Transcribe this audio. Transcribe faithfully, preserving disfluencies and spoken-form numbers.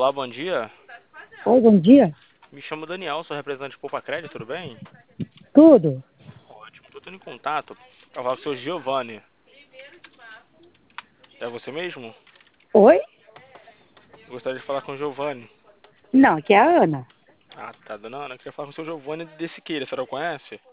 Olá, bom dia. Oi, bom dia. Me chamo Daniel, sou representante de Poupa Crédito, tudo bem? Tudo? Ótimo. Tô tendo em contato para falar com o seu Giovanni. É você mesmo? Oi? Gostaria de falar com o Giovanni. Não, aqui é a Ana. Ah, tá, dona Ana. Queria falar com o seu Giovanni de Siqueira, a senhora o conhece?